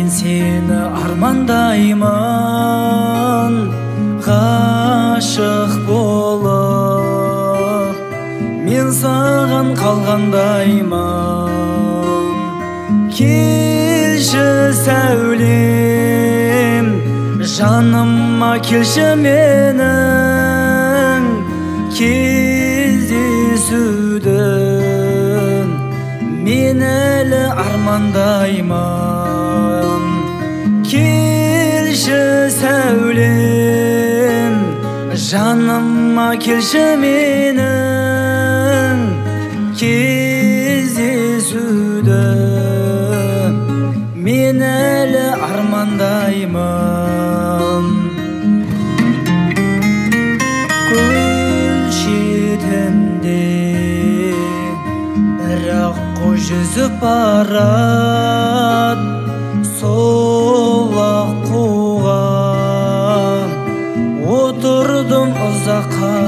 сені армандаймын, ғашық болып мен саған қалғандаймын. Келші сәулем, жаныма келші менің, кездесудің мен әлі армандаймын. Келші сәулем, жаныма келші менің, кездесуді мен әлі армандаймын. Көл шетінде бірақ қой жүзіп барад, сол аққуға отырдым ұзақ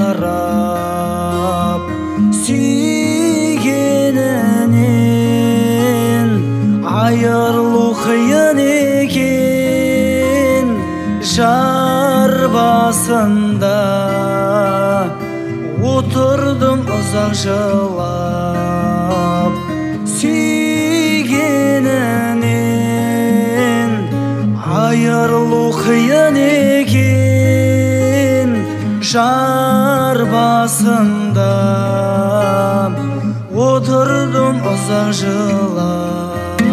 қарап. Сүйгенінен айырылу қиын екен, жар басында отырдым ұзақ жылап. Сүйгенінен айырылу қиын екен, жар басында отырдым ұзақ жылап.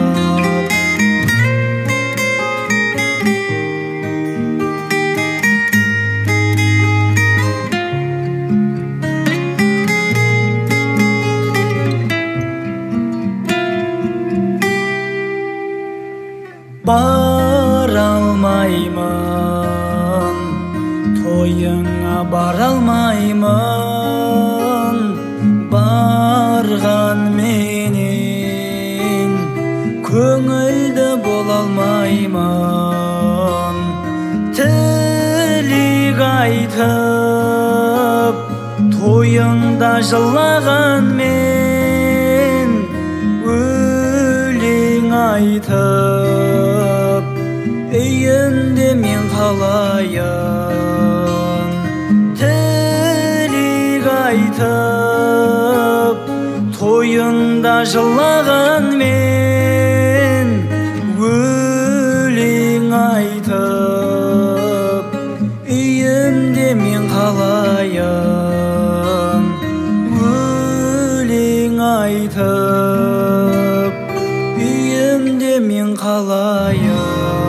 Бара алмаймын, тойыңа бара алмаймын, барған менен көңілді бола алмаймын. Тілек айтып тойыңда жылаған мен, өлең айтып үйінде мен қалайын. Тілек айтып тойында жылаған мен, өлең айтып үйінде мен қалайын. Өлең айтып үйінде мен қалайын.